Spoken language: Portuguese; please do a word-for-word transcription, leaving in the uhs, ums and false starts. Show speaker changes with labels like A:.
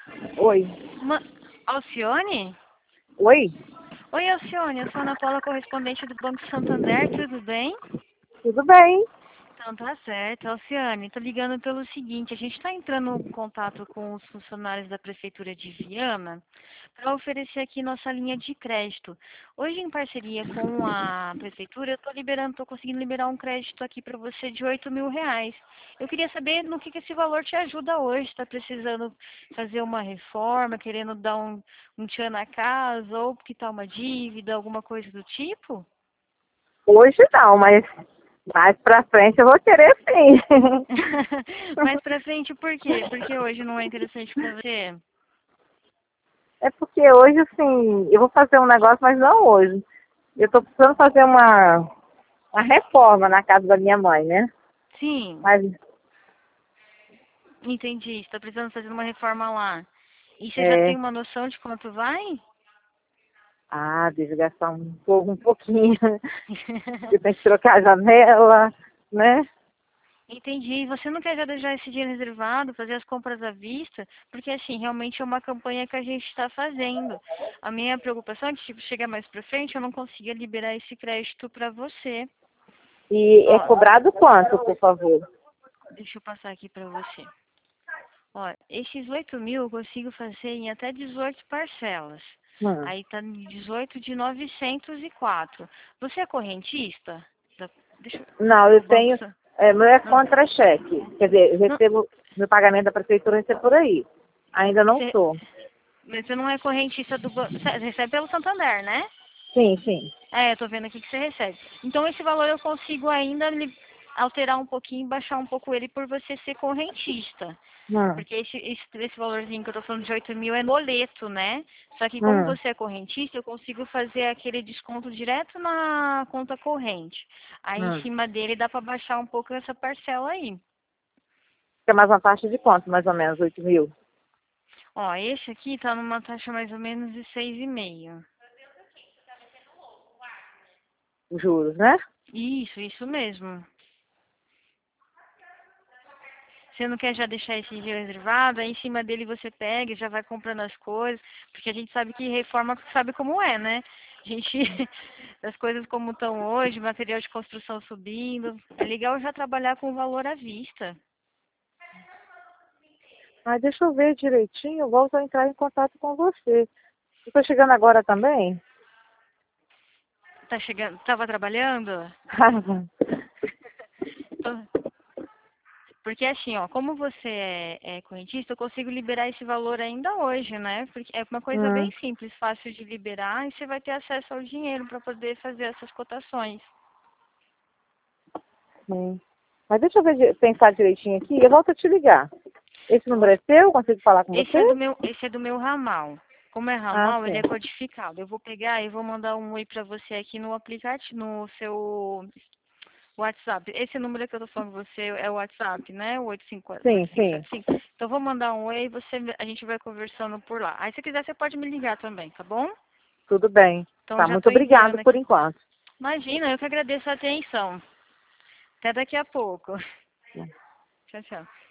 A: Oi.
B: Ma... Alcione?
A: Oi?
B: Oi, Alcione, eu sou a Ana Paula, correspondente do Banco Santander, tudo bem?
A: Tudo bem?
B: Então tá certo. Alciane, tô ligando pelo seguinte, a gente está entrando em contato com os funcionários da Prefeitura de Viana para oferecer aqui nossa linha de crédito. Hoje, em parceria com a Prefeitura, eu estou liberando, estou conseguindo liberar um crédito aqui para você de oito mil reais. Eu queria saber no que, que esse valor te ajuda hoje. Está precisando fazer uma reforma, querendo dar um, um tchan na casa, ou quitar uma dívida, alguma coisa do tipo?
A: Hoje não, mas mais pra frente eu vou querer sim.
B: Mais pra frente, por quê? Porque hoje não é interessante pra você?
A: É porque hoje, assim, eu vou fazer um negócio, mas não hoje. Eu tô precisando fazer uma, uma reforma na casa da minha mãe, né?
B: Sim,
A: Mas,
B: entendi. Você tá precisando fazer uma reforma lá. E você já tem
A: é...
B: uma noção de quanto vai?
A: Ah, deve gastar um pouco, um pouquinho. Eu tenho que trocar a janela, né?
B: Entendi. E você não quer já deixar esse dinheiro reservado, fazer as compras à vista? Porque, assim, realmente é uma campanha que a gente está fazendo. A minha preocupação é que, tipo, chegar mais pra frente, eu não consiga liberar esse crédito pra você.
A: E é
B: Ó,
A: cobrado quanto, por favor?
B: deixa eu passar aqui pra você. Ó, esses oito mil eu consigo fazer em até dezoito parcelas.
A: Hum.
B: Aí tá em dezoito de novecentos e quatro. Você é correntista? Da- deixa eu,
A: Não,
B: do
A: eu
B: banco.
A: tenho.
B: Sa-
A: É, meu é
B: Não,
A: contra-cheque. Quer dizer, eu
B: não,
A: recebo meu pagamento da prefeitura recebo por aí. Ainda não
B: você,
A: sou.
B: mas você não é correntista do banco. Você recebe pelo Santander, né?
A: Sim, sim.
B: É, eu tô vendo aqui que você recebe. Então esse valor eu consigo ainda li- alterar um pouquinho, baixar um pouco ele por você ser correntista.
A: Hum,
B: Porque esse, esse, esse valorzinho que eu tô falando de oito mil é boleto, né? Só que como
A: hum.
B: você é correntista, eu consigo fazer aquele desconto direto na conta corrente. Aí em
A: Hum.
B: cima dele dá para baixar um pouco essa parcela aí.
A: Fica mais uma taxa de quanto, mais ou menos? Oito mil?
B: Ó, esse aqui tá numa taxa mais ou menos de seis e meio.
A: Os juros, né?
B: Isso, isso mesmo. Você não quer já deixar esse dinheiro reservado, aí em cima dele você pega e já vai comprando as coisas, porque a gente sabe que reforma sabe como é, né? A gente, as coisas como estão hoje, material de construção subindo, é legal já trabalhar com valor à vista.
A: Mas deixa eu ver direitinho, eu volto a entrar em contato com você. Você está chegando agora também?
B: Tá chegando, tava trabalhando? Tô- Porque assim, ó, como você é, é correntista, eu consigo liberar esse valor ainda hoje, né? Porque é uma coisa bem
A: hum,
B: simples, fácil de liberar e você vai ter acesso ao dinheiro para poder fazer essas cotações.
A: sim. Mas deixa eu ver, di- pensar direitinho aqui, eu volto a te ligar. Esse
B: Eu
A: número é seu? Consigo falar com
B: Esse
A: você?
B: é do meu, esse é do meu ramal. Como é
A: Ah,
B: ramal, ele é
A: sim.
B: codificado. Eu vou pegar e vou mandar um oi pra você aqui no aplicativo, no seu WhatsApp. Esse número que eu tô falando com você é o WhatsApp, né? O oito cinco
A: Sim,
B: oito cinco
A: sim.
B: sete cinco. Então eu vou mandar um oi e você, a gente vai conversando por lá. Aí se quiser você pode me ligar também, tá bom?
A: Tudo bem.
B: Então
A: Tá,
B: já
A: muito
B: tô
A: obrigado
B: enviando
A: por
B: aqui.
A: enquanto.
B: Imagina, eu que agradeço a atenção. Até daqui a pouco. Tchau, tchau.